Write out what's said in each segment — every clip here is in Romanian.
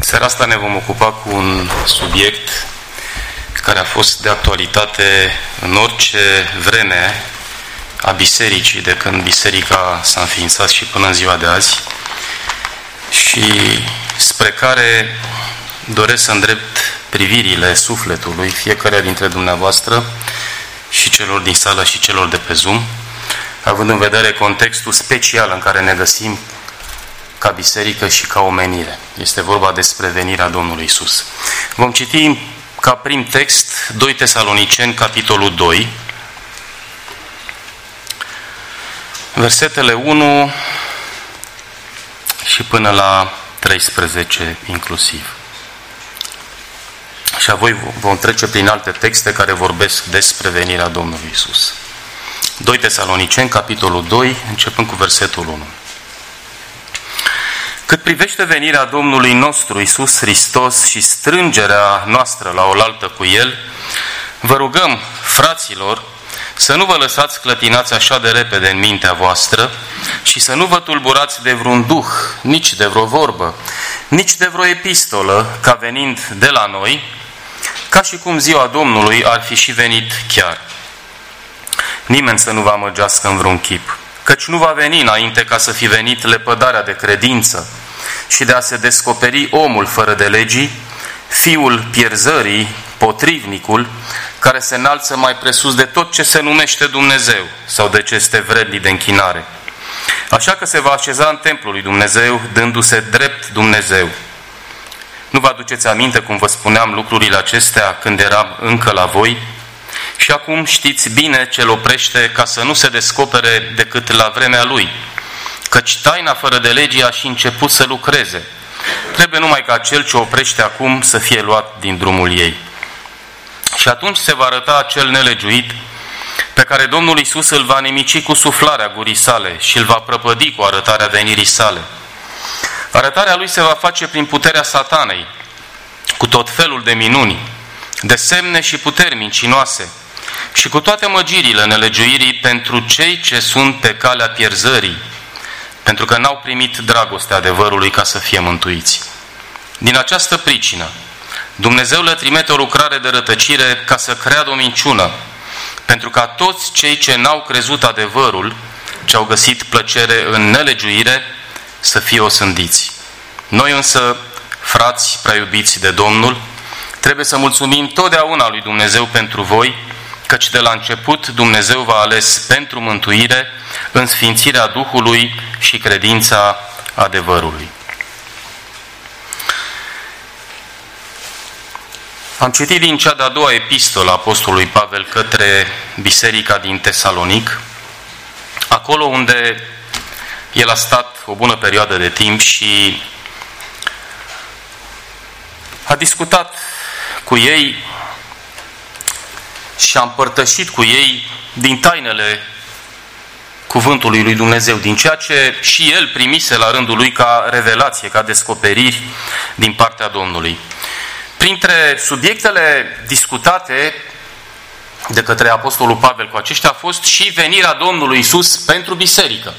Seara asta ne vom ocupa cu un subiect care a fost de actualitate în orice vreme a bisericii, de când biserica s-a înființat și până în ziua de azi, și spre care doresc să îndrept privirile sufletului fiecare dintre dumneavoastră și celor din sală și celor de pe Zoom, având în vedere contextul special în care ne găsim ca biserică și ca omenire. Este vorba despre venirea Domnului Iisus. Vom citi ca prim text 2 Tesaloniceni, capitolul 2, versetele 1 și până la 13 inclusiv. Și apoi vom trece prin alte texte care vorbesc despre venirea Domnului Iisus. 2 Tesaloniceni, capitolul 2, începând cu versetul 1. Cât privește venirea Domnului nostru Iisus Hristos și strângerea noastră la oaltă cu El, vă rugăm, fraților, să nu vă lăsați clătinați așa de repede în mintea voastră și să nu vă tulburați de vreun duh, nici de vreo vorbă, nici de vreo epistolă, ca venind de la noi, ca și cum ziua Domnului ar fi și venit chiar. Nimeni să nu vă amăgească în vreun chip, căci nu va veni înainte ca să fi venit lepădarea de credință și de a se descoperi omul fără de legii, fiul pierzării, potrivnicul, care se înalță mai presus de tot ce se numește Dumnezeu sau de ce este vrednic de închinare. Așa că se va așeza în templul lui Dumnezeu, dându-se drept Dumnezeu. Nu vă aduceți aminte cum vă spuneam lucrurile acestea când eram încă la voi? Și acum știți bine ce-l oprește ca să nu se descopere decât la vremea lui, căci taina fără de legii a și început să lucreze. Trebuie numai ca cel ce oprește acum să fie luat din drumul ei. Și atunci se va arăta acel nelegiuit pe care Domnul Iisus îl va nimici cu suflarea gurii sale și îl va prăpădi cu arătarea venirii sale. Arătarea lui se va face prin puterea satanei, cu tot felul de minuni, de semne și puteri mincinoase și cu toate măgirile nelegiuirii pentru cei ce sunt pe calea pierzării, pentru că n-au primit dragostea adevărului ca să fie mântuiți. Din această pricină, Dumnezeu le trimite o lucrare de rătăcire ca să creadă o minciună, pentru ca toți cei ce n-au crezut adevărul, ce au găsit plăcere în nelegiuire, să fie osândiți. Noi însă, frați prea iubiți de Domnul, trebuie să mulțumim totdeauna lui Dumnezeu pentru voi, căci de la început Dumnezeu v-a ales pentru mântuire în sfințirea Duhului și credința adevărului. Am citit din cea de-a doua epistolă a apostolului Pavel către biserica din Tesalonic, acolo unde el a stat o bună perioadă de timp și a discutat cu ei și a împărtășit cu ei din tainele cuvântului lui Dumnezeu, din ceea ce și el primise la rândul lui ca revelație, ca descoperiri din partea Domnului. Printre subiectele discutate de către apostolul Pavel cu aceștia a fost și venirea Domnului Iisus pentru biserică.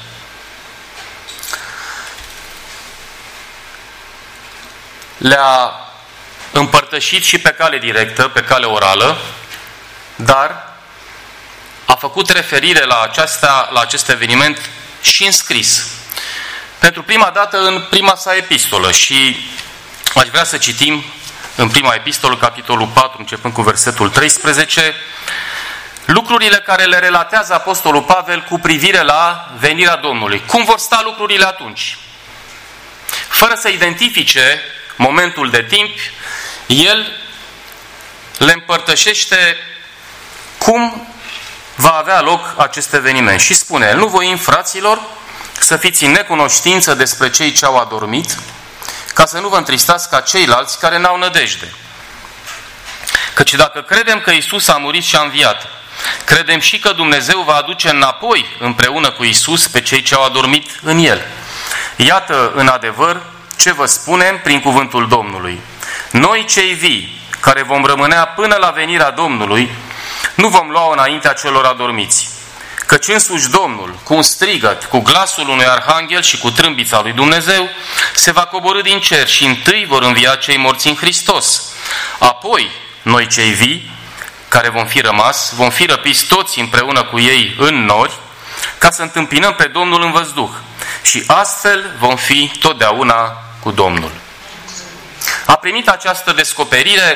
Le-a împărtășit și pe cale directă, pe cale orală, dar a făcut referire la acest eveniment și în scris. Pentru prima dată în prima sa epistolă, și aș vrea să citim în prima epistolă, capitolul 4, începând cu versetul 13, lucrurile care le relatează apostolul Pavel cu privire la venirea Domnului. Cum vor sta lucrurile atunci? Fără să identifice momentul de timp, el le împărtășește cum va avea loc acest eveniment. Și spune, nu voim, fraților, să fiți în necunoștință despre cei ce au adormit, ca să nu vă întristați ca ceilalți care n-au nădejde. Căci dacă credem că Iisus a murit și a înviat, credem și că Dumnezeu va aduce înapoi împreună cu Iisus pe cei ce au adormit în El. Iată, în adevăr, ce vă spunem prin cuvântul Domnului. Noi cei vii, care vom rămânea până la venirea Domnului, nu vom lua înaintea celor adormiți. Căci însuși Domnul, cu un strigăt, cu glasul unui arhanghel și cu trâmbița lui Dumnezeu, se va coborî din cer și întâi vor învia cei morți în Hristos. Apoi, noi cei vii, care vom fi rămas, vom fi răpiți toți împreună cu ei în nori, ca să întâmpinăm pe Domnul în văzduh. Și astfel vom fi totdeauna cu Domnul. A primit această descoperire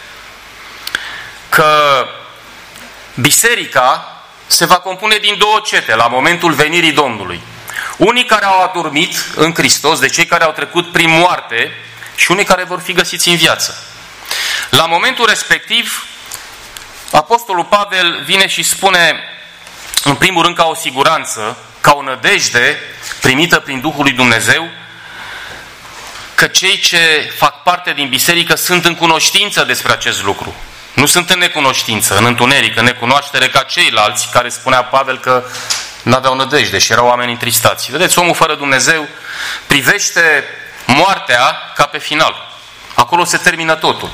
că biserica se va compune din două cete la momentul venirii Domnului. Unii care au adormit în Hristos, de cei care au trecut prin moarte, și unii care vor fi găsiți în viață. La momentul respectiv, Apostolul Pavel vine și spune, în primul rând ca o siguranță, ca o nădejde primită prin Duhul lui Dumnezeu, că cei ce fac parte din biserică sunt în cunoștință despre acest lucru. Nu sunt în necunoștință, în întuneric, în necunoaștere ca ceilalți care spunea Pavel că n-aveau nădejde și erau oameni întristați. Vedeți, omul fără Dumnezeu privește moartea ca pe final. Acolo se termină totul.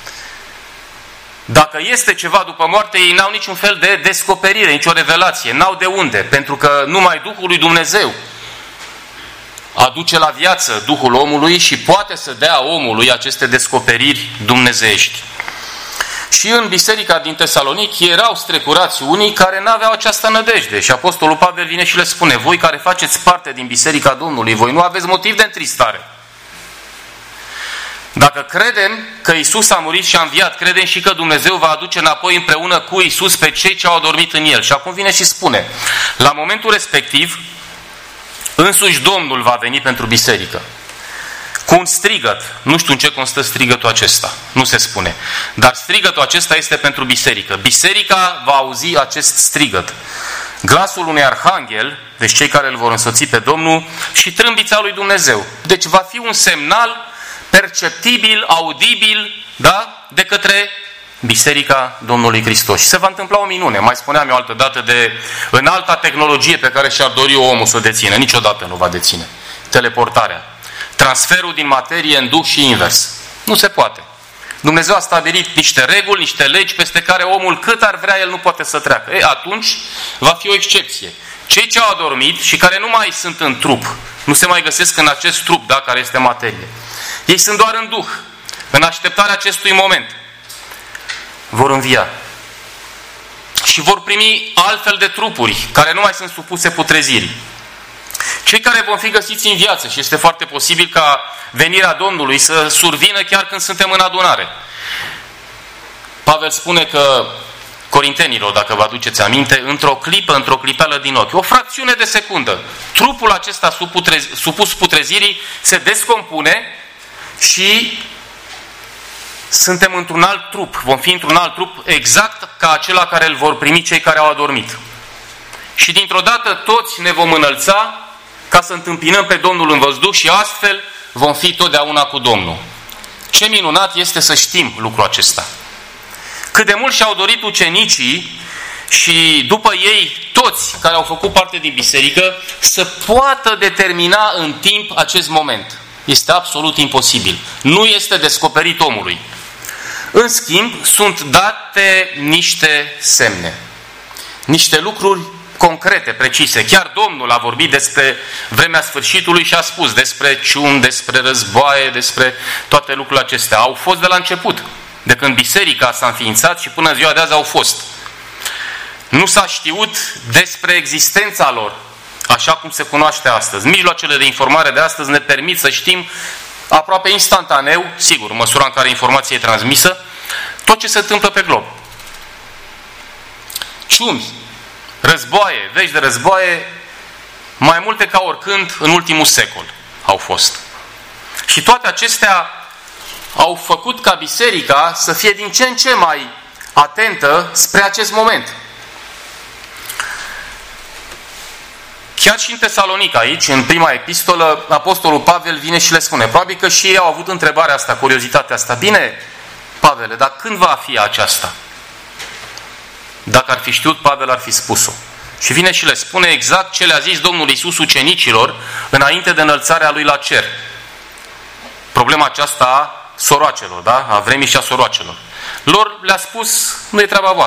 Dacă este ceva după moarte, ei n-au niciun fel de descoperire, nicio revelație, n-au de unde, pentru că numai Duhul lui Dumnezeu aduce la viață Duhul omului și poate să dea omului aceste descoperiri dumnezeiești. Și în biserica din Tesalonici erau strecurați unii care n-aveau această nădejde. Și Apostolul Pavel vine și le spune, voi care faceți parte din biserica Domnului, voi nu aveți motiv de întristare. Dacă credem că Iisus a murit și a înviat, credem și că Dumnezeu va aduce înapoi împreună cu Iisus pe cei ce au adormit în El. Și acum vine și spune, la momentul respectiv, însuși Domnul va veni pentru biserică. Cu un strigăt. Nu știu în ce constă strigătul acesta. Nu se spune. Dar strigătul acesta este pentru biserică. Biserica va auzi acest strigăt. Glasul unui arhanghel, deci cei care îl vor însoți pe Domnul, și trâmbița lui Dumnezeu. Deci va fi un semnal perceptibil, audibil, da? De către Biserica Domnului Hristos. Și se va întâmpla o minune. Mai spuneam eu altă dată de înalta tehnologie pe care și-ar dori omul să o dețină. Niciodată nu va deține. Teleportarea. Transferul din materie în duh și invers. Nu se poate. Dumnezeu a stabilit niște reguli, niște legi peste care omul cât ar vrea el nu poate să treacă. Atunci va fi o excepție. Cei ce au adormit și care nu mai sunt în trup, nu se mai găsesc în acest trup, da, care este materie. Ei sunt doar în duh, în așteptarea acestui moment. Vor învia. Și vor primi altfel de trupuri, care nu mai sunt supuse putrezirii. Cei care vom fi găsiți în viață, și este foarte posibil ca venirea Domnului să survină chiar când suntem în adunare. Pavel spune că Corintenilor, dacă vă aduceți aminte, într-o clipă, într-o clipeală din ochi, o fracțiune de secundă, trupul acesta supus putrezirii se descompune și suntem într-un alt trup, vom fi într-un alt trup exact ca acela care îl vor primi cei care au adormit. Și dintr-o dată toți ne vom înălța ca să întâmpinăm pe Domnul în văzduh și astfel vom fi totdeauna cu Domnul. Ce minunat este să știm lucrul acesta. Cât de mult și-au dorit ucenicii și după ei toți care au făcut parte din biserică să poată determina în timp acest moment. Este absolut imposibil. Nu este descoperit omului. În schimb, sunt date niște semne. Niște lucruri concrete, precise. Chiar Domnul a vorbit despre vremea sfârșitului și a spus despre ciuni, despre războaie, despre toate lucrurile acestea. Au fost de la început. De când biserica s-a înființat și până ziua de azi au fost. Nu s-a știut despre existența lor, așa cum se cunoaște astăzi. Mijloacele de informare de astăzi ne permit să știm aproape instantaneu, sigur, în măsura în care informația e transmisă, tot ce se întâmplă pe glob. Ciumi, războaie, vești de războaie, mai multe ca oricând în ultimul secol au fost. Și toate acestea au făcut ca biserica să fie din ce în ce mai atentă spre acest moment. Chiar și în Tesalonica, aici, în prima epistolă, Apostolul Pavel vine și le spune, probabil că și ei au avut întrebarea asta, curiozitatea asta. Bine, Pavele, dar când va fi aceasta? Dacă ar fi știut, Pavel ar fi spus-o. Și vine și le spune exact ce le-a zis Domnul Iisus ucenicilor înainte de înălțarea lui la cer. Problema aceasta a soroacelor, da? A vremii și a soroacelor. Lor le-a spus, nu e treaba voastră.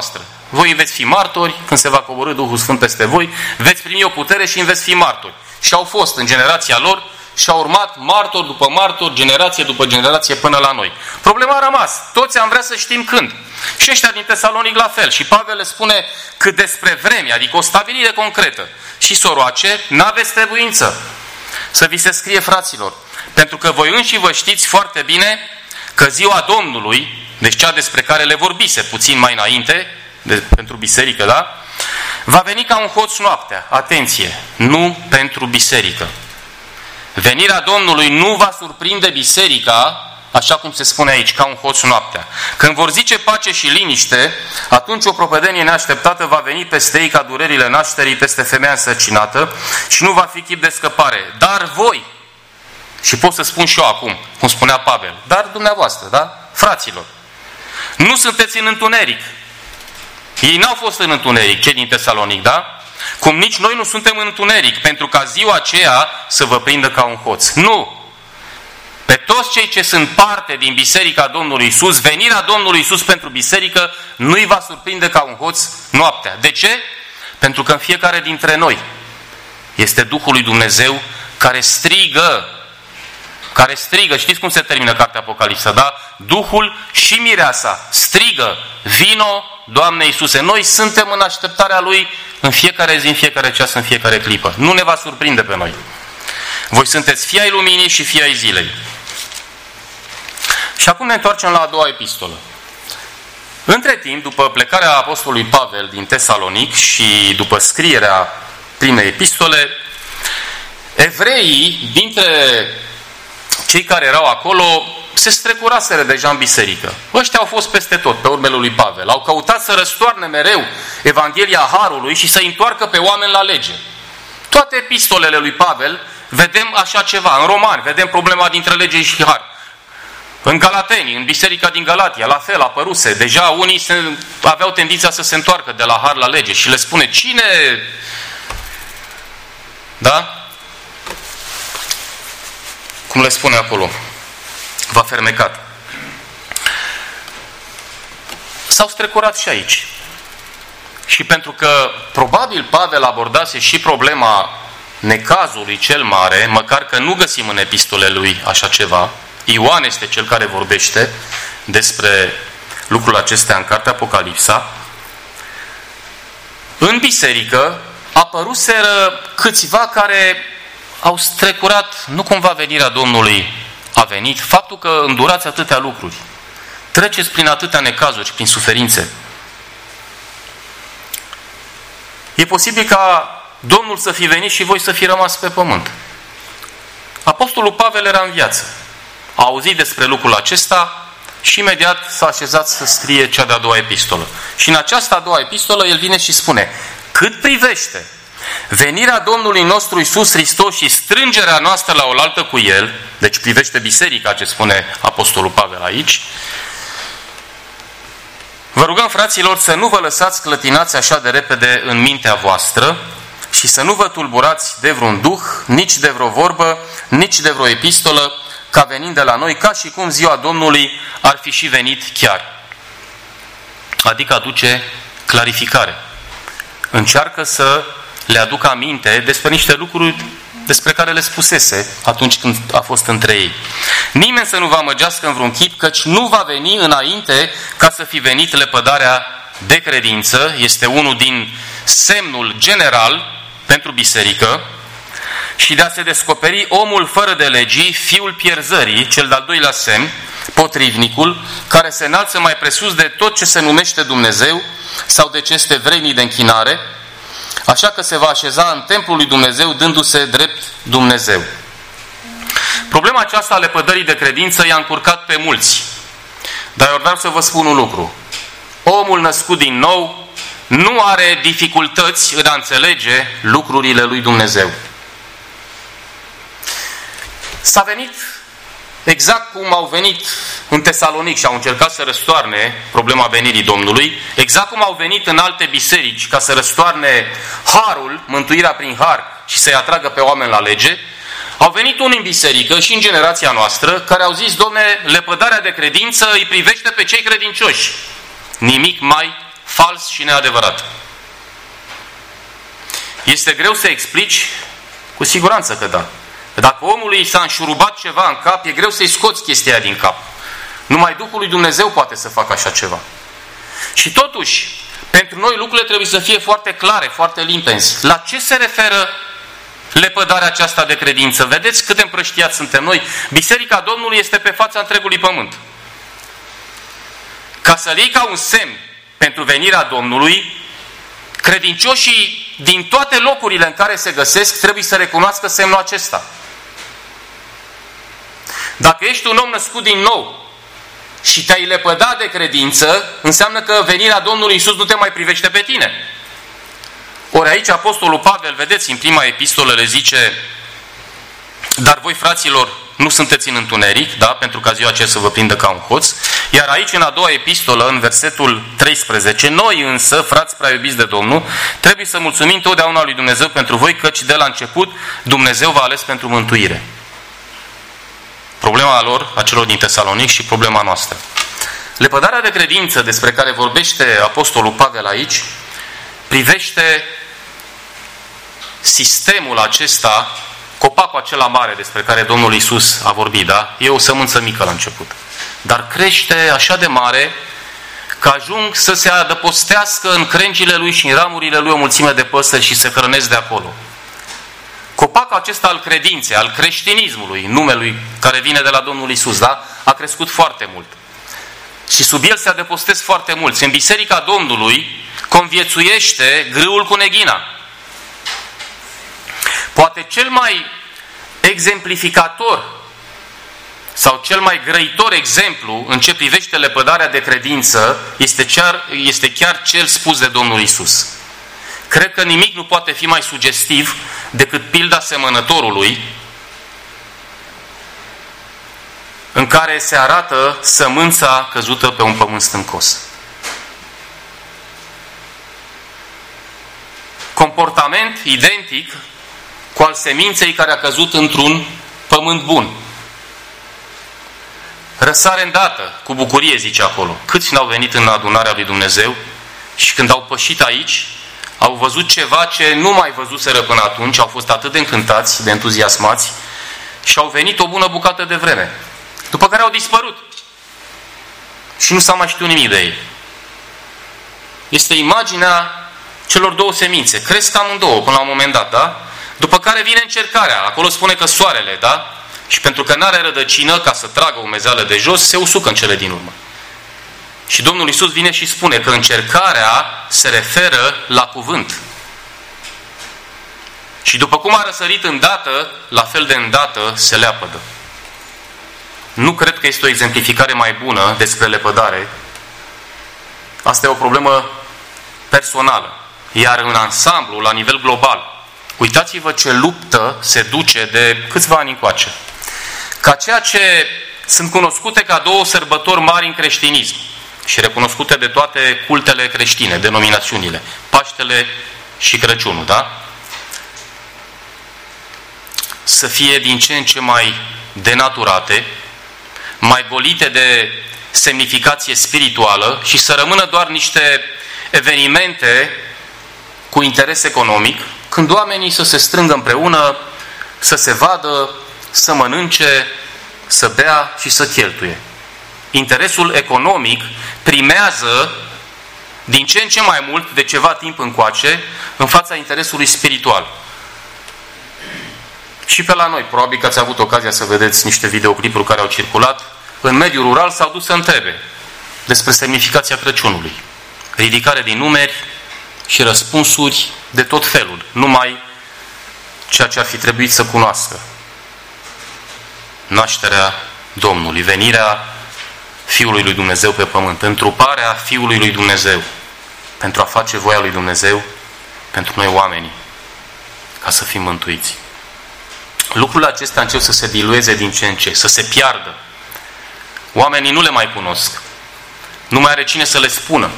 Voi veți fi martori, când se va coborî Duhul Sfânt peste voi, veți primi o putere și veți fi martori. Și au fost în generația lor și au urmat martor după martor, generație după generație până la noi. Problema a rămas. Toți am vrea să știm când. Și ăștia din Tesalonic la fel. Și Pavel le spune că despre vreme, adică o stabilire concretă. Și soroace, n-aveți trebuință să vi se scrie, fraților. Pentru că voi înși vă știți foarte bine că ziua Domnului, deci cea despre care le vorbise puțin mai înainte, pentru biserică, da? Va veni ca un hoț noaptea. Atenție! Nu pentru biserică. Venirea Domnului nu va surprinde biserica, așa cum se spune aici, ca un hoț noaptea. Când vor zice pace și liniște, atunci o provedenie neașteptată va veni peste ei ca durerile nașterii peste femeia însărcinată și nu va fi chip de scăpare. Dar voi, și pot să spun și eu acum, cum spunea Pavel, dar dumneavoastră, da? Fraților, nu sunteți în întuneric. Ei n-au fost în întuneric, cei din Tesalonic, da? Cum nici noi nu suntem în întuneric, pentru ca ziua aceea să vă prindă ca un hoț. Nu! Pe toți cei ce sunt parte din Biserica Domnului Iisus, venirea Domnului Iisus pentru biserică nu-i va surprinde ca un hoț noaptea. De ce? Pentru că în fiecare dintre noi este Duhul lui Dumnezeu care strigă. Știți cum se termină cartea Apocalipsa, da? Duhul și mireasa strigă, vino, Doamne Iisuse. Noi suntem în așteptarea Lui în fiecare zi, în fiecare ceas, în fiecare clipă. Nu ne va surprinde pe noi. Voi sunteți fii ai luminii și fii ai zilei. Și acum ne întoarcem la a doua epistolă. Între timp, după plecarea apostolului Pavel din Tesalonic și după scrierea primei epistole, evreii dintre cei care erau acolo se strecuraseră deja în biserică. Ăștia au fost peste tot, pe urmele lui Pavel. Au căutat să răstoarne mereu Evanghelia Harului și să întoarcă pe oameni la lege. Toate epistolele lui Pavel vedem așa ceva. În Romani vedem problema dintre lege și har. În Galateni, în biserica din Galatia, la fel apăruse. Deja unii aveau tendința să se întoarcă de la har la lege și le spune, cine... Da? Cum le spune acolo? V-a fermecat. S-au strecurat și aici. Și pentru că probabil Pavel abordase și problema necazului cel mare, măcar că nu găsim în epistolele lui așa ceva, Ioan este cel care vorbește despre lucrul acestea în cartea Apocalipsa, în biserică apăruseră câțiva care au strecurat, nu cumva venirea Domnului a venit, faptul că îndurați atâtea lucruri, treceți prin atâtea necazuri, prin suferințe. E posibil ca Domnul să fi venit și voi să fi rămas pe pământ. Apostolul Pavel era în viață. A auzit despre lucrul acesta și imediat s-a așezat să scrie cea de-a doua epistolă. Și în această a doua epistolă el vine și spune, cât privește venirea Domnului nostru Iisus Hristos și strângerea noastră la oaltă cu El, deci privește biserica, ce spune Apostolul Pavel aici, vă rugăm, fraților, să nu vă lăsați clătinați așa de repede în mintea voastră și să nu vă tulburați de vreun duh, nici de vreo vorbă, nici de vreo epistolă, ca venind de la noi, ca și cum ziua Domnului ar fi și venit chiar. Adică aduce clarificare. Încearcă să le aducă aminte despre niște lucruri despre care le spusese atunci când a fost între ei. Nimeni să nu vă amăgească în vreun chip, căci nu va veni înainte ca să fi venit lepădarea de credință. Este unul din semnul general pentru biserică. Și de a se descoperi omul fără de legii, fiul pierzării, cel de-al doilea semn, potrivnicul, care se înalță mai presus de tot ce se numește Dumnezeu sau de ce este vrednic de închinare, așa că se va așeza în templul lui Dumnezeu, dându-se drept Dumnezeu. Problema aceasta a lepădării de credință i-a încurcat pe mulți. Dar eu vreau să vă spun un lucru. Omul născut din nou nu are dificultăți în a înțelege lucrurile lui Dumnezeu. S-a venit exact cum au venit în Tesalonic și au încercat să răstoarne problema venirii Domnului, exact cum au venit în alte biserici ca să răstoarne harul, mântuirea prin har și să-i atragă pe oameni la lege, au venit unii în biserică și în generația noastră care au zis, Doamne, lepădarea de credință îi privește pe cei credincioși. Nimic mai fals și neadevărat. Este greu să explici? Cu siguranță că da. Dacă omului s-a înșurubat ceva în cap, e greu să-i scoți chestia aia din cap. Numai Duhul lui Dumnezeu poate să facă așa ceva. Și totuși, pentru noi lucrurile trebuie să fie foarte clare, foarte limpezi. La ce se referă lepădarea aceasta de credință? Vedeți cât de împrăștiați suntem noi? Biserica Domnului este pe fața întregului pământ. Ca să-l iei ca un semn pentru venirea Domnului, credincioșii din toate locurile în care se găsesc trebuie să recunoască semnul acesta. Dacă ești un om născut din nou și te-ai lepădat de credință, înseamnă că venirea Domnului Iisus nu te mai privește pe tine. Ori aici Apostolul Pavel, vedeți, în prima epistolă le zice: dar voi, fraților, nu sunteți în întuneric, da? Pentru ca ziua aceea să vă prindă ca un hoț. Iar aici, în a doua epistolă, în versetul 13, noi însă, frați prea iubiți de Domnul, trebuie să mulțumim totdeauna lui Dumnezeu pentru voi, căci de la început Dumnezeu v-a ales pentru mântuire. Problema lor, a celor din Tesalonic, și problema noastră. Lepădarea de credință despre care vorbește Apostolul Pavel aici privește sistemul acesta, copacul acela mare despre care Domnul Iisus a vorbit, da? E o sămânță mică la început. Dar crește așa de mare că ajung să se adăpostească în crengile lui și în ramurile lui o mulțime de păsări și se hrănesc de acolo. Copacul acesta al credinței, al creștinismului, numelui care vine de la Domnul Iisus, da? A crescut foarte mult. Și sub el se adăpostesc foarte mulți. În Biserica Domnului conviețuiește grâul cu neghina. Poate cel mai exemplificator sau cel mai grăitor exemplu în ce privește lepădarea de credință este chiar cel spus de Domnul Iisus. Cred că nimic nu poate fi mai sugestiv decât pilda semănătorului, în care se arată sămânța căzută pe un pământ stâncos. Comportament identic cu al seminței care a căzut într-un pământ bun. Răsare îndată, cu bucurie, zice acolo. Câți n-au venit în adunarea lui Dumnezeu și când au pășit aici, au văzut ceva ce nu mai văzuseră până atunci, au fost atât de încântați, de entuziasmați și au venit o bună bucată de vreme. După care au dispărut. Și nu s-a mai știut nimic de ei. Este imaginea celor două semințe. Cresc amândouă până la un moment dat, da? După care vine încercarea. Acolo spune că soarele, da? Și pentru că n-are rădăcină, ca să tragă umezeală de jos, se usucă în cele din urmă. Și Domnul Iisus vine și spune că încercarea se referă la cuvânt. Și după cum a răsărit îndată, la fel de îndată se leapădă. Nu cred că este o exemplificare mai bună despre lepădare. Asta e o problemă personală. Iar în ansamblu, la nivel global, uitați-vă ce luptă se duce de câțiva ani încoace. Ca ceea ce sunt cunoscute ca două sărbători mari în creștinism și recunoscute de toate cultele creștine, denominațiunile, Paștele și Crăciunul, da? Să fie din ce în ce mai denaturate, mai golite de semnificație spirituală și să rămână doar niște evenimente cu interes economic, când oamenii să se strângă împreună, să se vadă, să mănânce, să bea și să cheltuie. Interesul economic primează din ce în ce mai mult, de ceva timp încoace, în fața interesului spiritual. Și pe la noi, probabil că ați avut ocazia să vedeți niște videoclipuri care au circulat, în mediul rural s-au dus să întrebe despre semnificația Crăciunului. Ridicare din numeri și răspunsuri de tot felul, numai ceea ce ar fi trebuit să cunoască. Nașterea Domnului, venirea Fiului lui Dumnezeu pe pământ, întruparea Fiului lui Dumnezeu, pentru a face voia lui Dumnezeu pentru noi oamenii, ca să fim mântuiți. Lucrurile acestea încep să se dilueze din ce în ce, să se piardă. Oamenii nu le mai cunosc. Nu mai are cine să le spună.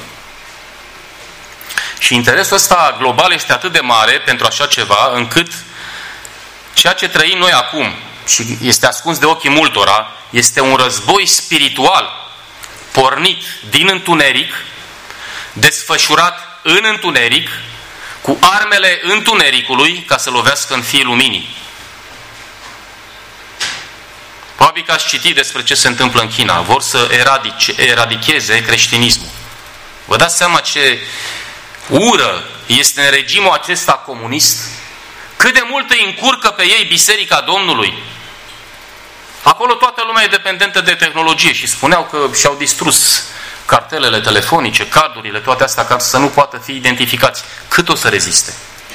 Și interesul ăsta global este atât de mare pentru așa ceva, încât ceea ce trăim noi acum, și este ascuns de ochii multora, este un război spiritual pornit din întuneric, desfășurat în întuneric, cu armele întunericului, ca să lovească în fiii luminii. Probabil că ați citit despre ce se întâmplă în China. Vor să eradicheze creștinismul. Vă dați seama ce ură este în regimul acesta comunist? Cât de mult îi încurcă pe ei Biserica Domnului? Acolo toată lumea e dependentă de tehnologie și spuneau că și-au distrus cartelele telefonice, cardurile, toate astea, ca să nu poată fi identificați. Cât o să reziste?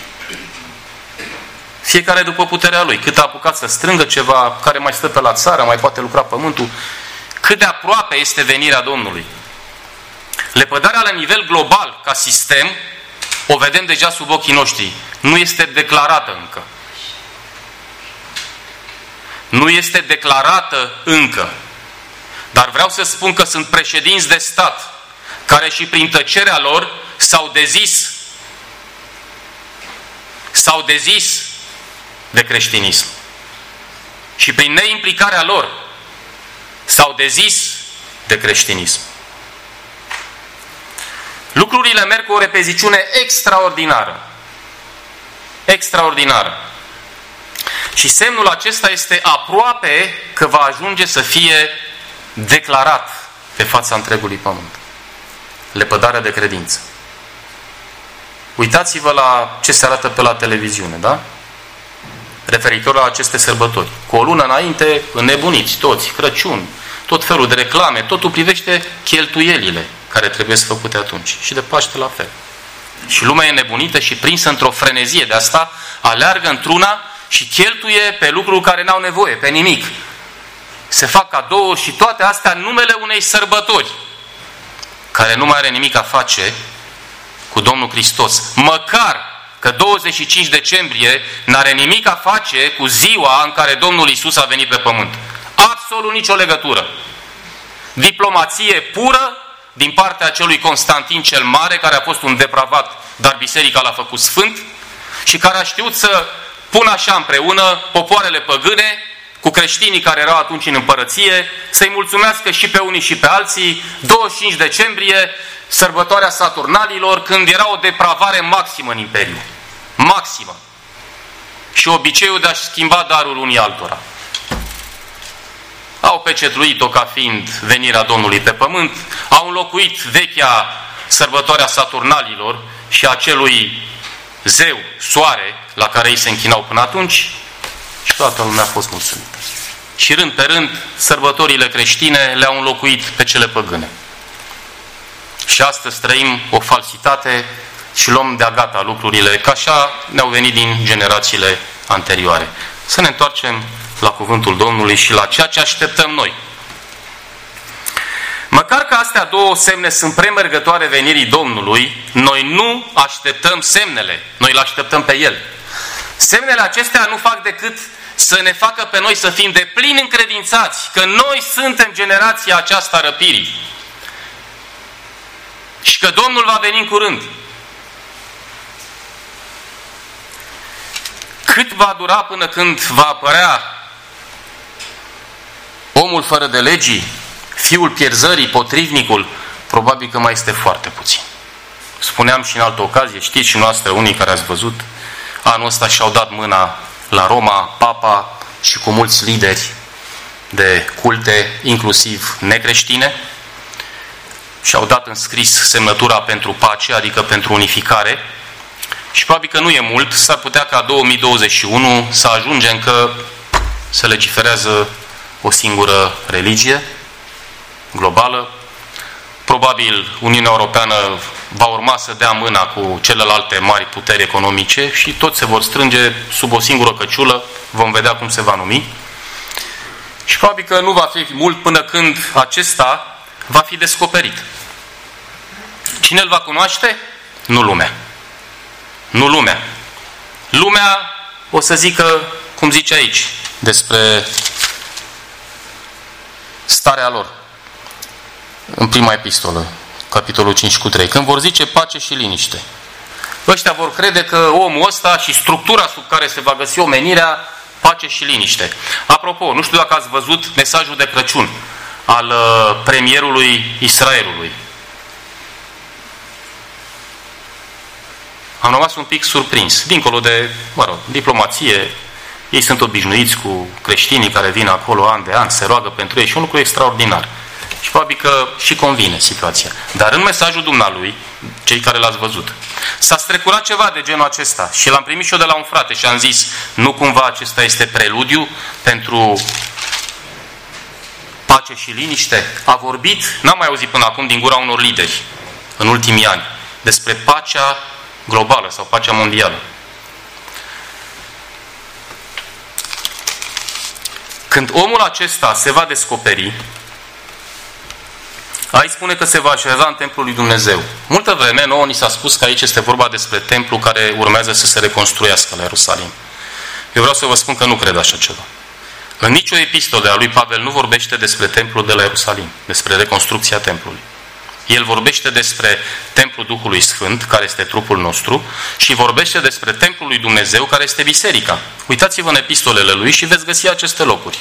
Fiecare după puterea lui. Cât a apucat să strângă ceva, care mai stă pe la țară, mai poate lucra pământul. Cât de aproape este venirea Domnului. Lepădarea la nivel global, ca sistem, o vedem deja sub ochii noștri. Nu este declarată încă. Nu este declarată încă. Dar vreau să spun că sunt președinți de stat care și prin tăcerea lor s-au dezis de creștinism. Și prin neimplicarea lor s-au dezis de creștinism. Lucrurile merg cu o repeziciune extraordinară. Extraordinară. Și semnul acesta este aproape că va ajunge să fie declarat pe fața întregului pământ. Lepădarea de credință. Uitați-vă la ce se arată pe la televiziune, da? Referitor la aceste sărbători. Cu o lună înainte, înnebuniți toți, Crăciun, tot felul de reclame, totul privește cheltuielile care trebuie să făcute atunci. Și de Paște la fel. Și lumea e nebunită și prinsă într-o frenezie de asta, aleargă într-una și cheltuie pe lucruri care n-au nevoie, pe nimic. Se fac cadouri și toate astea în numele unei sărbători care nu mai are nimic a face cu Domnul Hristos. Măcar că 25 decembrie n-are nimic a face cu ziua în care Domnul Iisus a venit pe pământ. Absolut nicio legătură. Diplomație pură din partea acelui Constantin cel Mare, care a fost un depravat, dar biserica l-a făcut sfânt, și care a știut să pună așa împreună popoarele păgâne cu creștinii care erau atunci în împărăție, să-i mulțumească și pe unii și pe alții. 25 decembrie, sărbătoarea Saturnalilor, când era o depravare maximă în Imperiu. Maximă. Și obiceiul de a-și schimba darul unii altora. Au pecetluit-o ca fiind venirea Domnului pe pământ, au înlocuit vechea sărbătoarea Saturnalilor și acelui zeu, soare, la care ei se închinau până atunci, și toată lumea a fost mulțumită. Și rând pe rând, sărbătorile creștine le-au înlocuit pe cele păgâne. Și astăzi trăim o falsitate și luăm de-a gata lucrurile, că așa ne-au venit din generațiile anterioare. Să ne întoarcem la cuvântul Domnului și la ceea ce așteptăm noi. Măcar că astea două semne sunt premergătoare venirii Domnului, noi nu așteptăm semnele, noi le așteptăm pe El. Semnele acestea nu fac decât să ne facă pe noi să fim deplini încredințați că noi suntem generația aceasta răpirii și că Domnul va veni în curând. Cât va dura până când va apărea omul fără de legii, fiul pierzării, potrivnicul? Probabil că mai este foarte puțin. Spuneam și în altă ocazie, știți și noastră, unii care ați văzut, anul ăsta și-au dat mâna la Roma, Papa și cu mulți lideri de culte, inclusiv necreștine, și-au dat în scris semnătura pentru pace, adică pentru unificare, și probabil că nu e mult, s-ar putea ca 2021 să ajungem că se legiferează o singură religie globală. Probabil Uniunea Europeană va urma să dea mâna cu celelalte mari puteri economice și toți se vor strânge sub o singură căciulă, vom vedea cum se va numi. Și probabil că nu va fi mult până când acesta va fi descoperit. Cine îl va cunoaște? Nu lumea. Nu lumea. Lumea o să zică, cum zice aici, despre starea lor. În prima epistolă, capitolul 5:3. Când vor zice pace și liniște. Ăștia vor crede că omul ăsta și structura sub care se va găsi omenirea, pace și liniște. Apropo, nu știu dacă ați văzut mesajul de Crăciun al premierului Israelului. am rămas un pic surprins. Dincolo de, diplomație, ei sunt obișnuiți cu creștinii care vin acolo an de an, se roagă pentru ei și un lucru extraordinar. Și probabil că și convine situația. Dar în mesajul dumnealui, cei care l-ați văzut, s-a strecurat ceva de genul acesta și l-am primit și eu de la un frate și am zis, nu cumva acesta este preludiu pentru pace și liniște? A vorbit, n-am mai auzit până acum din gura unor lideri în ultimii ani, despre pacea globală sau pacea mondială. Când omul acesta se va descoperi, aici spune că se va așeza în templul lui Dumnezeu. Multă vreme nouă ni s-a spus că aici este vorba despre templu care urmează să se reconstruiască la Ierusalim. Eu vreau să vă spun că nu cred așa ceva. În nicio epistolă a lui Pavel nu vorbește despre templul de la Ierusalim, despre reconstrucția templului. El vorbește despre templul Duhului Sfânt, care este trupul nostru, și vorbește despre templul lui Dumnezeu, care este biserica. Uitați-vă în epistolele lui și veți găsi aceste locuri.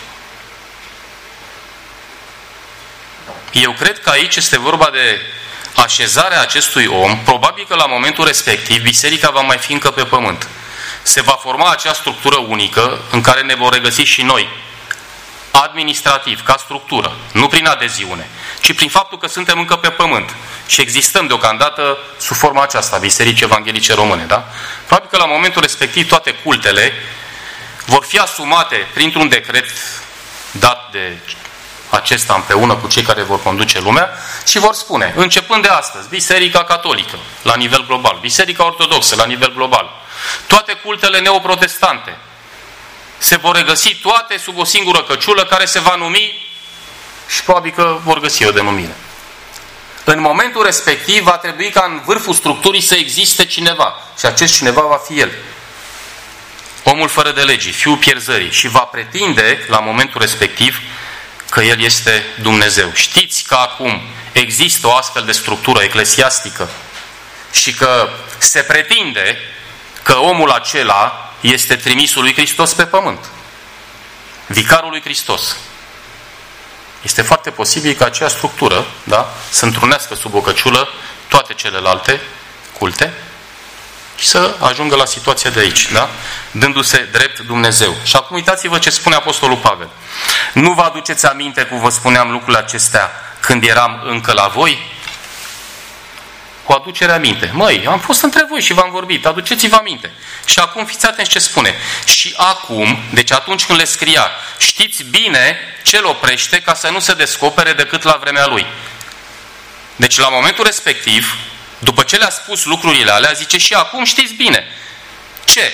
Eu cred că aici este vorba de așezarea acestui om, probabil că la momentul respectiv biserica va mai fi încă pe pământ. Se va forma acea structură unică în care ne vom regăsi și noi, administrativ, ca structură, nu prin adeziune, ci prin faptul că suntem încă pe pământ și existăm deocamdată sub forma aceasta, Bisericii Evanghelice Române, da? Probabil că la momentul respectiv toate cultele vor fi asumate printr-un decret dat de acesta împreună cu cei care vor conduce lumea și vor spune, începând de astăzi, Biserica Catolică la nivel global, Biserica Ortodoxă la nivel global, toate cultele neoprotestante se vor regăsi toate sub o singură căciulă care se va numi și probabil că vor găsi o denumire. În momentul respectiv va trebui ca în vârful structurii să existe cineva și acest cineva va fi el. Omul fără de legii, fiul pierzării, și va pretinde la momentul respectiv că el este Dumnezeu. Știți că acum există o astfel de structură eclesiastică și că se pretinde că omul acela este trimisul lui Hristos pe pământ. Vicarul lui Hristos. Este foarte posibil ca acea structură, da, să întrunească sub o căciulă toate celelalte culte și să ajungă la situația de aici, da? Dându-se drept Dumnezeu. Și acum uitați-vă ce spune Apostolul Pavel. Nu vă aduceți aminte cum vă spuneam lucrurile acestea când eram încă la voi? Cu aducere aminte. Măi, am fost între voi și v-am vorbit, aduceți-vă aminte. Și acum fiți atenți ce spune. Și acum, deci atunci când le scria, știți bine ce îl oprește ca să nu se descopere decât la vremea lui. Deci la momentul respectiv, după ce le-a spus lucrurile alea, zice și acum știți bine. Ce?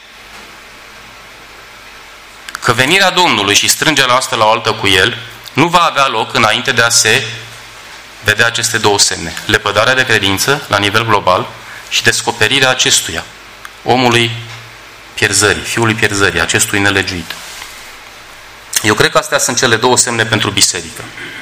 Că venirea Domnului și strângerea noastră la o altă cu El nu va avea loc înainte de a se vedea aceste două semne. Lepădarea de credință la nivel global și descoperirea acestuia, omului pierzării, fiului pierzării, acestui nelegiuit. Eu cred că astea sunt cele două semne pentru biserică.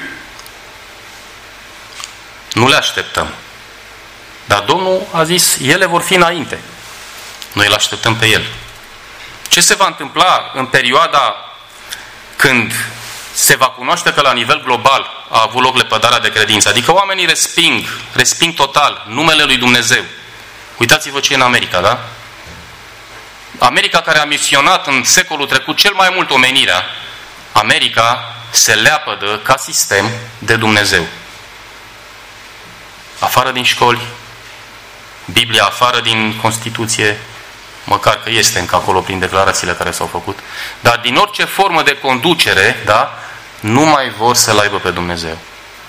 Nu le așteptăm. Dar Domnul a zis, ele vor fi înainte. Noi îl așteptăm pe El. Ce se va întâmpla în perioada când se va cunoaște că la nivel global a avut loc lepădarea de credință? Adică oamenii resping total numele lui Dumnezeu. Uitați-vă ce e în America, da? America, care a misionat în secolul trecut cel mai mult omenirea, America se leapădă ca sistem de Dumnezeu. Afară din școli, Biblia afară din Constituție, măcar că este încă acolo prin declarațiile care s-au făcut, dar din orice formă de conducere, da, nu mai vor să-L aibă pe Dumnezeu.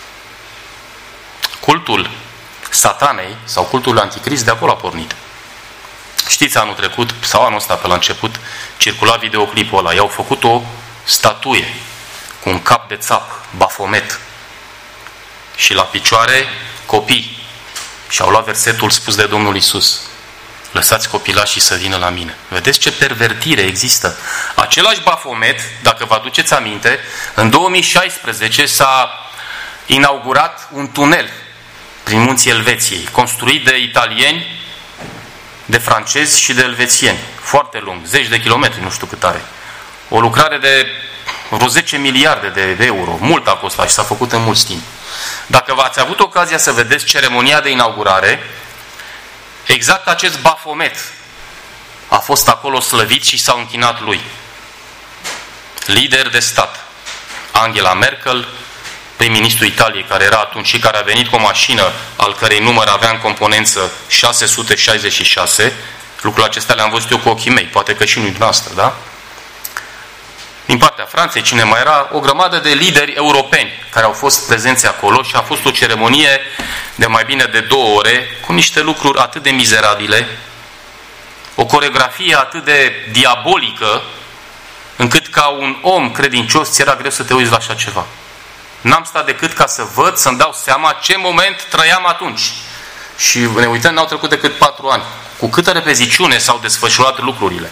Cultul Satanei sau cultul lui Anticrist de acolo a pornit. Știți, anul trecut sau anul ăsta pe la început circula videoclipul ăla. I-au făcut o statuie cu un cap de țap, Bafomet, și la picioare copii. Și au luat versetul spus de Domnul Iisus. Lăsați copilașii să vină la mine. Vedeți ce pervertire există. Același Bafomet, dacă vă aduceți aminte, în 2016 s-a inaugurat un tunel prin munții Elveției, construit de italieni, de francezi și de elvețieni. Foarte lung, 10 de kilometri, nu știu cât are. O lucrare de vreo 10 miliarde de euro. Mult a costat și s-a făcut în mult timp. Dacă v-ați avut ocazia să vedeți ceremonia de inaugurare, Exact acest Bafomet a fost acolo slăvit și s-au închinat lui. Lider de stat. Angela Merkel, prim-ministrul Italiei, care era atunci și care a venit cu o mașină al cărei număr avea în componență 666, lucrurile acestea le-am văzut eu cu ochii mei, poate că și nu dumneavoastră, da? Din partea Franței, cine mai era? O grămadă de lideri europeni care au fost prezenți acolo și a fost o ceremonie de mai bine de 2 ore cu niște lucruri atât de mizerabile, o coreografie atât de diabolică, încât ca un om credincios ți era greu să te uiți la așa ceva. N-am stat decât ca să văd, să-mi dau seama ce moment trăiam atunci. Și ne uităm, n-au trecut decât 4 ani. Cu câtă repeziciune s-au desfășurat lucrurile.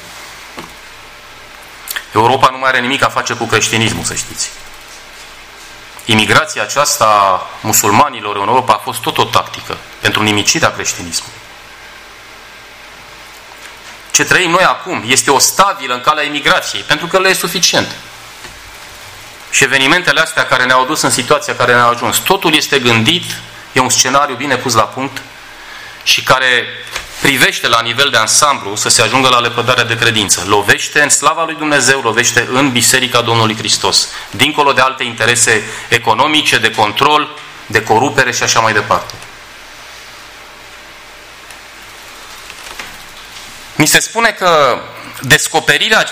Europa nu mai are nimic a face cu creștinismul, să știți. Imigrația aceasta a musulmanilor în Europa a fost tot o tactică pentru nimicirea creștinismului. Ce trăim noi acum este o stabilă în calea imigrației, pentru că le e suficient. Și evenimentele astea care ne-au dus în situația care ne-au ajuns, totul este gândit, e un scenariu bine pus la punct și care privește la nivel de ansamblu să se ajungă la lepădarea de credință. Lovește în slava lui Dumnezeu, lovește în Biserica Domnului Hristos. Dincolo de alte interese economice, de control, de corupere și așa mai departe. Mi se spune că descoperirea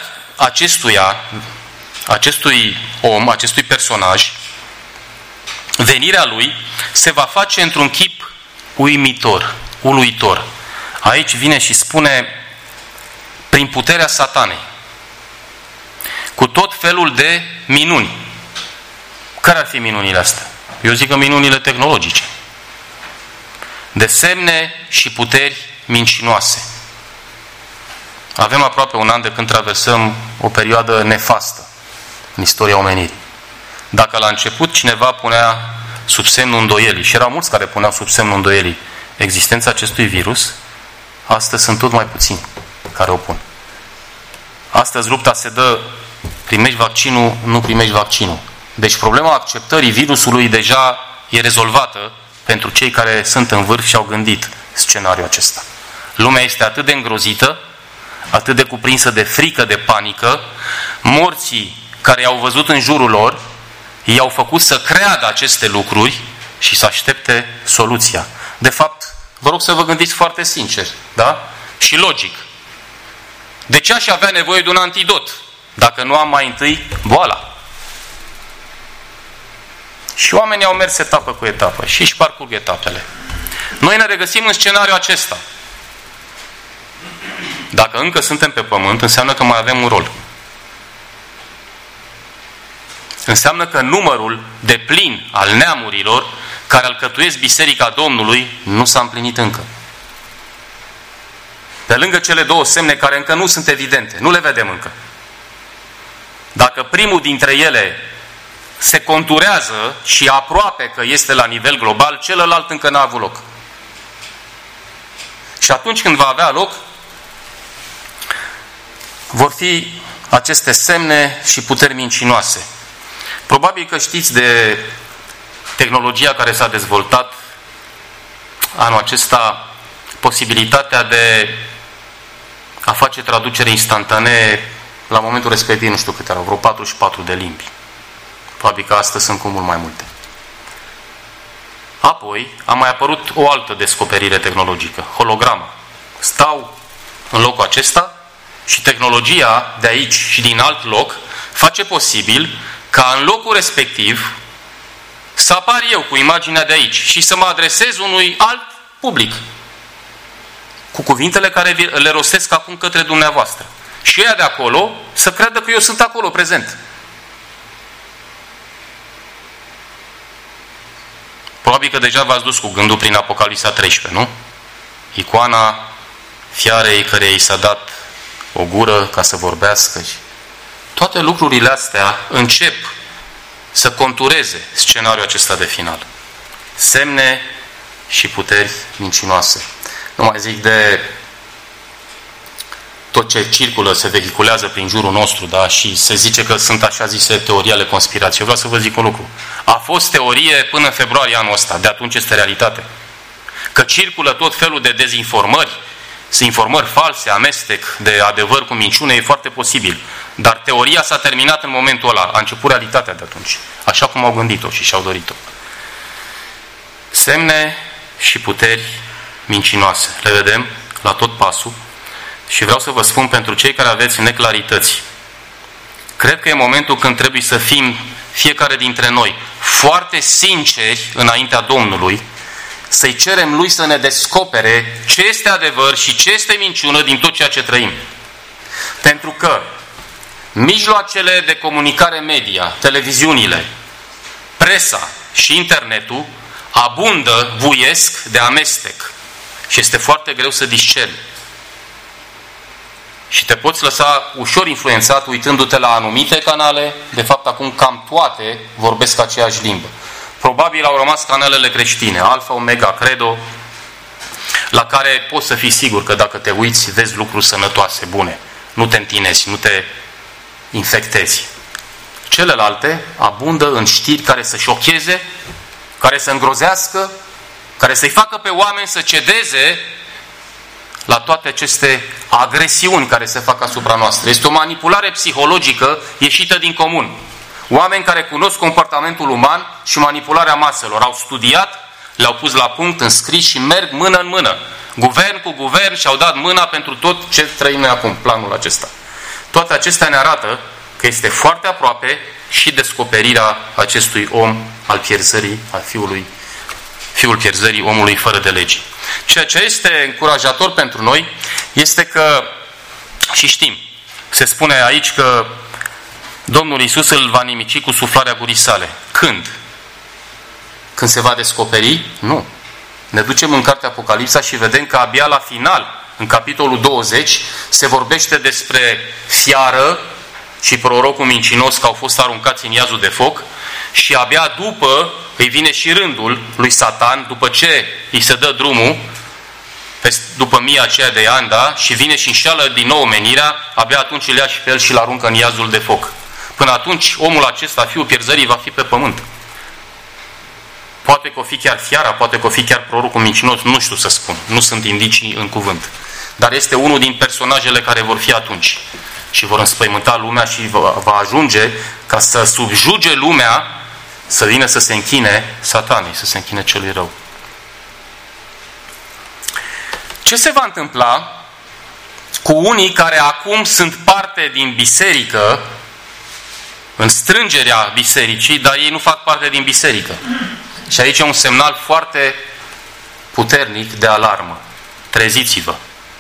acestui om, acestui personaj, venirea lui, se va face într-un chip uluitor. Aici vine și spune prin puterea Satanei, cu tot felul de minuni. Care ar fi minunile astea? Eu zic că minunile tehnologice. De semne și puteri mincinoase. Avem aproape un an de când traversăm o perioadă nefastă în istoria omenirii. Dacă la început cineva punea sub semnul îndoielii, și erau mulți care puneau sub semnul îndoielii existența acestui virus, astăzi sunt tot mai puțini care o pun. Astăzi lupta se dă, primești vaccinul, nu primești vaccinul. Deci problema acceptării virusului deja e rezolvată pentru cei care sunt în vârf și au gândit scenariul acesta. Lumea este atât de îngrozită, atât de cuprinsă de frică, de panică, morții care i-au văzut în jurul lor, i-au făcut să creadă aceste lucruri și să aștepte soluția. De fapt, vă rog să vă gândiți foarte sincer, da? Și logic. De ce aș avea nevoie de un antidot dacă nu am mai întâi boala? Și oamenii au mers etapă cu etapă și își parcurg etapele. Noi ne regăsim în scenariul acesta. Dacă încă suntem pe pământ, înseamnă că mai avem un rol. Înseamnă că numărul de plin al neamurilor care alcătuiesc Biserica Domnului nu s-a împlinit încă. Pe lângă cele 2 semne care încă nu sunt evidente, nu le vedem încă. Dacă primul dintre ele se conturează și aproape că este la nivel global, celălalt încă n-a avut loc. Și atunci când va avea loc, vor fi aceste semne și puteri mincinoase. Probabil că știți de tehnologia care s-a dezvoltat anul acesta, posibilitatea de a face traducere instantanee la momentul respectiv, nu știu câte erau, vreo 44 de limbi. Probabil că astăzi sunt cu mult mai multe. Apoi a mai apărut o altă descoperire tehnologică, holograma. Stau în locul acesta și tehnologia de aici și din alt loc face posibil ca în locul respectiv să apar eu cu imaginea de aici și să mă adresez unui alt public cu cuvintele care le rostesc acum către dumneavoastră. Și ăia de acolo să creadă că eu sunt acolo prezent. Probabil că deja v-ați dus cu gândul prin Apocalipsa 13, nu? Icoana fiarei care i s-a dat o gură ca să vorbească. Toate lucrurile astea încep să contureze scenariul acesta de final. Semne și puteri mincinoase. Nu mai zic de tot ce circulă, se vehiculează prin jurul nostru, da? Și se zice că sunt așa zise teorii ale conspirației. Eu vreau să vă zic un lucru. A fost teorie până în februarie anul ăsta, de atunci este realitate. Că circulă tot felul de dezinformări, sunt informări false, amestec de adevăr cu minciune, e foarte posibil. Dar teoria s-a terminat în momentul ăla, a început realitatea de atunci, așa cum au gândit-o și și-au dorit-o. Semne și puteri mincinoase. Le vedem la tot pasul și vreau să vă spun pentru cei care aveți neclarități. Cred că e momentul când trebuie să fim fiecare dintre noi foarte sinceri înaintea Domnului, să-i cerem Lui să ne descopere ce este adevăr și ce este minciună din tot ceea ce trăim. Pentru că mijloacele de comunicare media, televiziunile, presa și internetul abundă, vuiesc de amestec și este foarte greu să discerni. Și te poți lăsa ușor influențat uitându-te la anumite canale, de fapt acum cam toate vorbesc aceeași limbă. Probabil au rămas canalele creștine, Alfa, Omega, Credo, la care poți să fii sigur că dacă te uiți, vezi lucruri sănătoase, bune. Nu te întinezi, nu te infectezi. Celelalte abundă în știri care să șocheze, care să îngrozească, care să-i facă pe oameni să cedeze la toate aceste agresiuni care se fac asupra noastră. Este o manipulare psihologică ieșită din comun. Oameni care cunosc comportamentul uman și manipularea maselor. Au studiat, le-au pus la punct, în scris și merg mână în mână. Guvern cu guvern și-au dat mâna pentru tot ce trăim noi acum, planul acesta. Toate acestea ne arată că este foarte aproape și descoperirea acestui om al pierzării, al fiul pierzării, omului fără de legi. Ceea ce este încurajator pentru noi este că, și știm, se spune aici că Domnul Iisus îl va nimici cu suflarea gurii sale. Când? Când se va descoperi? Nu. Ne ducem în cartea Apocalipsa și vedem că abia la final, în capitolul 20, se vorbește despre fiară și prorocul mincinos că au fost aruncați în iazul de foc și abia după îi vine și rândul lui Satan, după ce îi se dă drumul, după 1000 aceea de ani, da, și vine și înșeală din nou omenirea, abia atunci îl ia și pe el și îl aruncă în iazul de foc. Până atunci, omul acesta, fiul pierzării, va fi pe pământ. Poate că o fi chiar fiara, poate că o fi chiar prorocul mincinos, nu știu să spun, nu sunt indicii în cuvânt. Dar este unul din personajele care vor fi atunci. Și vor înspăimânta lumea și va ajunge ca să subjuge lumea, să vină să se închine Satanei, să se închine celui rău. Ce se va întâmpla cu unii care acum sunt parte din biserică, în strângerea bisericii, dar ei nu fac parte din biserică? Și aici e un semnal foarte puternic de alarmă. Treziți-vă!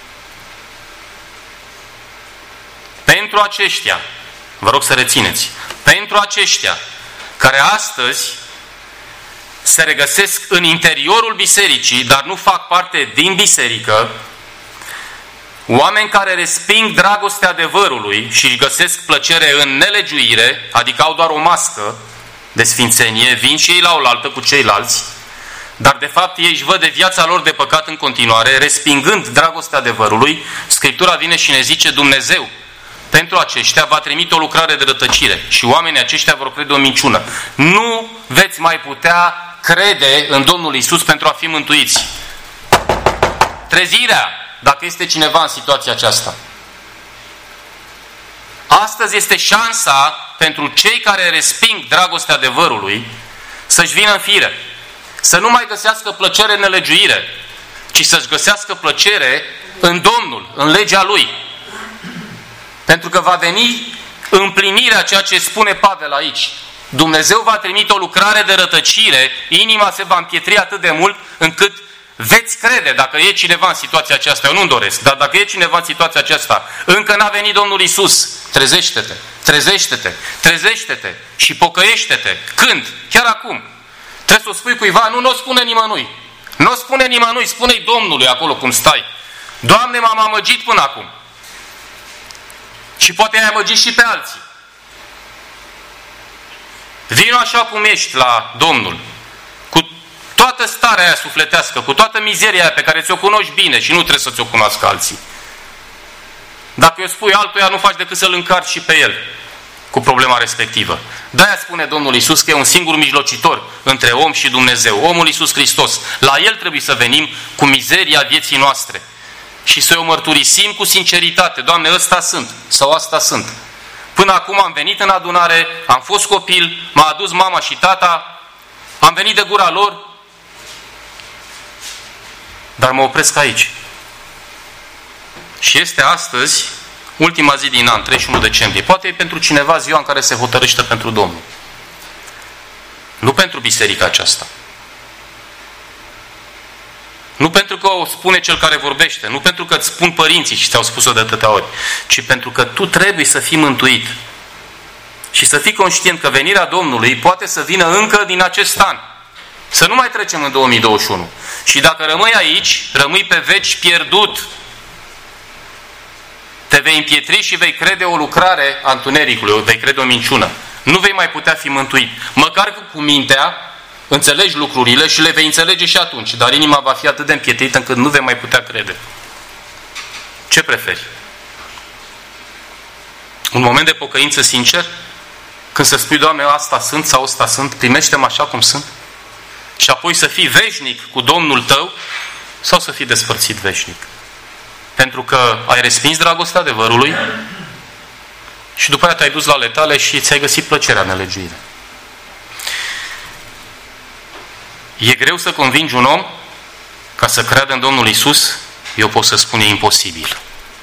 Pentru aceștia, vă rog să rețineți, pentru aceștia care astăzi se regăsesc în interiorul bisericii, dar nu fac parte din biserică, oameni care resping dragostea adevărului și își găsesc plăcere în nelegiuire, adică au doar o mască de sfințenie, vin și ei la oaltă cu ceilalți, dar de fapt ei își văd de viața lor de păcat în continuare, respingând dragostea adevărului. Scriptura vine și ne zice: Dumnezeu pentru aceștia va trimite o lucrare de rătăcire și oamenii aceștia vor crede o minciună. Nu veți mai putea crede în Domnul Iisus pentru a fi mântuiți. Trezirea, dacă este cineva în situația aceasta. Astăzi este șansa pentru cei care resping dragostea adevărului să-și vină în fire. Să nu mai găsească plăcere în nelegiuire, ci să-și găsească plăcere în Domnul, în legea Lui. Pentru că va veni împlinirea ceea ce spune Pavel aici. Dumnezeu va trimite o lucrare de rătăcire, inima se va împietri atât de mult încât veți crede, dacă e cineva în situația aceasta, eu nu-mi doresc, dar dacă e cineva în situația aceasta, încă n-a venit Domnul Iisus, trezește-te, trezește-te, trezește-te și pocăiește-te. Când? Chiar acum. Trebuie să o spui cuiva, nu o spune nimănui. Nu o spune nimănui, spune-i Domnului acolo cum stai. Doamne, m-am amăgit până acum. Și poate ai amăgit și pe alții. Vino așa cum ești la Domnul, cu toată starea aia sufletească, cu toată mizeria aia pe care ți-o cunoști bine și nu trebuie să ți-o cunoască alții. Dacă îi spui altuia, nu faci decât să-l încarci și pe el cu problema respectivă. De-aia spune Domnul Iisus că e un singur mijlocitor între om și Dumnezeu, omul Iisus Hristos. La El trebuie să venim cu mizeria vieții noastre și să o mărturisim cu sinceritate. Doamne, ăsta sunt sau asta sunt. Până acum am venit în adunare, am fost copil, m-a adus mama și tata, am venit de gura lor, dar mă opresc aici. Și este astăzi ultima zi din an, 31 decembrie. Poate e pentru cineva ziua în care se hotărăște pentru Domnul. Nu pentru biserica aceasta. Nu pentru că o spune cel care vorbește, nu pentru că îți spun părinții și ți-au spus-o de atâtea ori, ci pentru că tu trebuie să fii mântuit. Și să fii conștient că venirea Domnului poate să vină încă din acest an. Să nu mai trecem în 2021. Și dacă rămâi aici, rămâi pe veci pierdut. Te vei împietri și vei crede o lucrare a întunericului, vei crede o minciună. Nu vei mai putea fi mântuit. Măcar că cu mintea înțelegi lucrurile și le vei înțelege și atunci, dar inima va fi atât de împietrită încât nu vei mai putea crede. Ce preferi? Un moment de pocăință sincer? Când să spui, Doamne, asta sunt sau asta sunt, primește-mă așa cum sunt? Și apoi să fii veșnic cu Domnul tău sau să fii despărțit veșnic? Pentru că ai respins dragostea adevărului și după aia te-ai dus la ale tale și ți-ai găsit plăcerea în nelegiuire. E greu să convingi un om ca să creadă în Domnul Iisus? Eu pot să spun, e imposibil.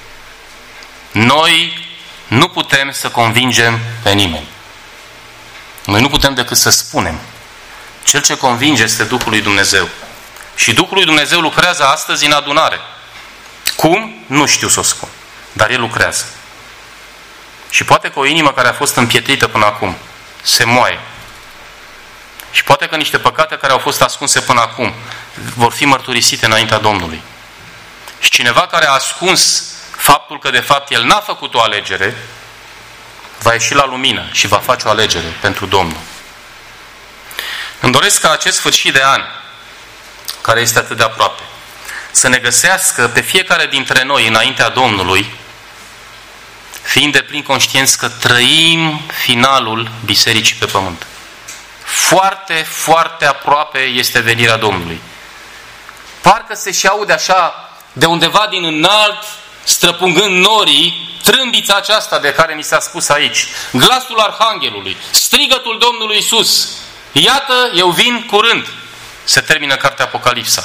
Noi nu putem să convingem pe nimeni. Noi nu putem decât să spunem. Cel ce convinge este Duhul lui Dumnezeu. Și Duhul lui Dumnezeu lucrează astăzi în adunare. Cum? Nu știu să o spun. Dar El lucrează. Și poate că o inimă care a fost împietrită până acum se moaie. Și poate că niște păcate care au fost ascunse până acum vor fi mărturisite înaintea Domnului. Și cineva care a ascuns faptul că de fapt el n-a făcut o alegere, va ieși la lumină și va face o alegere pentru Domnul. Îmi doresc ca acest sfârșit de an, care este atât de aproape, să ne găsească pe fiecare dintre noi înaintea Domnului, fiind de plin conștienți că trăim finalul bisericii pe pământ. Foarte, foarte aproape este venirea Domnului. Parcă se și aude așa, de undeva din înalt, străpungând norii, trâmbița aceasta de care ni s-a spus aici. Glasul Arhanghelului, strigătul Domnului Iisus. Iată, eu vin curând. Se termină cartea Apocalipsa.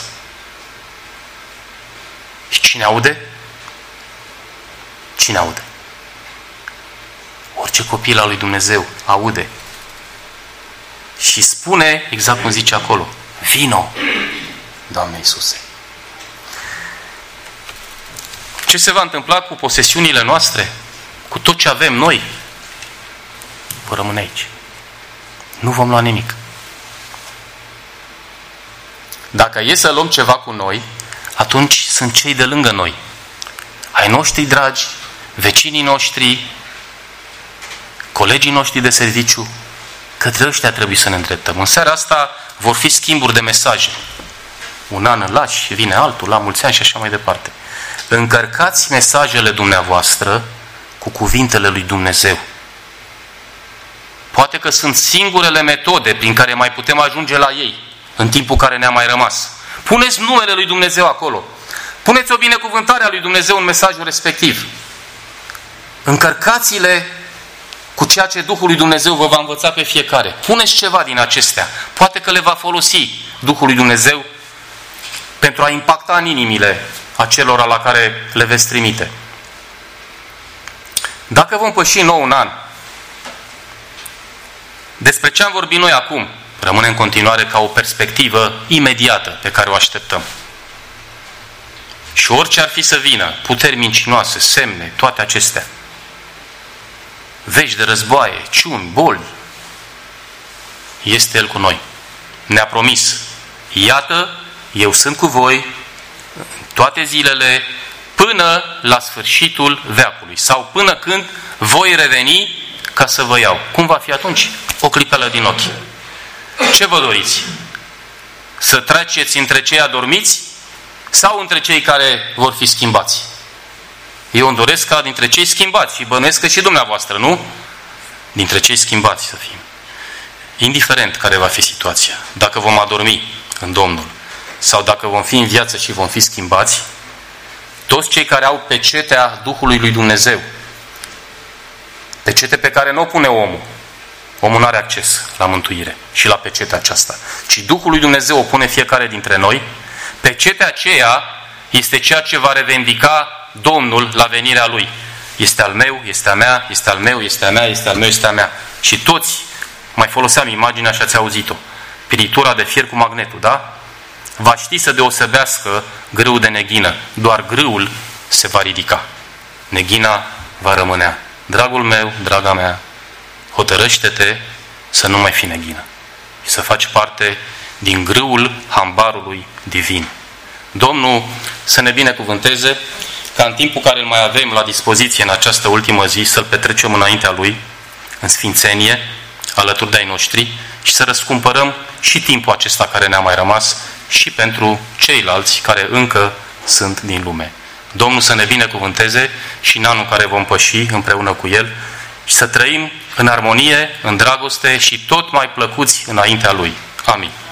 Și cine aude? Cine aude? Orice copil al lui Dumnezeu aude. Și spune, exact cum zice acolo, vino, Doamne Iisuse. Ce se va întâmpla cu posesiunile noastre? Cu tot ce avem noi? Vă rămâne aici. Nu vom lua nimic. Dacă e să luăm ceva cu noi, atunci sunt cei de lângă noi. Ai noștri dragi, vecinii noștri, colegii noștri de serviciu, către ăștia trebuie să ne îndreptăm. În seara asta vor fi schimburi de mesaje. Un an îl lași, vine altul, la mulți ani și așa mai departe. Încărcați mesajele dumneavoastră cu cuvintele lui Dumnezeu. Poate că sunt singurele metode prin care mai putem ajunge la ei în timpul care ne-a mai rămas. Puneți numele lui Dumnezeu acolo. Puneți o binecuvântare a lui Dumnezeu în mesajul respectiv. Încărcați-le cu ceea ce Duhul lui Dumnezeu vă va învăța pe fiecare. Puneți ceva din acestea. Poate că le va folosi Duhul lui Dumnezeu pentru a impacta în inimile acelora la care le veți trimite. Dacă vom păși nou un an, despre ce am vorbit noi acum rămâne în continuare ca o perspectivă imediată pe care o așteptăm. Și orice ar fi să vină, puteri mincinoase, semne, toate acestea, vești de războaie, ciuni, boli, este El cu noi. Ne-a promis, iată, eu sunt cu voi toate zilele până la sfârșitul veacului sau până când voi reveni ca să vă iau. Cum va fi atunci? O clipeală din ochi. Ce vă doriți? Să treceți între cei adormiți sau între cei care vor fi schimbați? Eu îmi doresc ca dintre cei schimbați și bănuiesc că și dumneavoastră, nu? Dintre cei schimbați să fim. indiferent care va fi situația, dacă vom adormi în Domnul sau dacă vom fi în viață și vom fi schimbați, toți cei care au pecetea Duhului lui Dumnezeu, pecete pe care nu o pune omul, omul nu are acces la mântuire și la pecetea aceasta, ci Duhul lui Dumnezeu o pune fiecare dintre noi, pecetea aceea este ceea ce va revendica Domnul la venirea Lui. Este al meu, este a mea, este al meu, este a mea, este al meu, este a mea. Și toți, mai foloseam imaginea și ați auzit-o, piritura de fier cu magnetul, da? Va ști să deosebească grâul de neghină. Doar grâul se va ridica. Neghina va rămânea. Dragul meu, draga mea, hotărăște-te să nu mai fi neghină și să faci parte din grâul hambarului divin. Domnul să ne binecuvânteze ca în timpul care îl mai avem la dispoziție în această ultimă zi să-l petrecem înaintea Lui, în sfințenie, alături de ai noștri și să răscumpărăm și timpul acesta care ne-a mai rămas și pentru ceilalți care încă sunt din lume. Domnul să ne binecuvânteze și în anul care vom păși împreună cu El și să trăim în armonie, în dragoste și tot mai plăcuți înaintea Lui. Amin.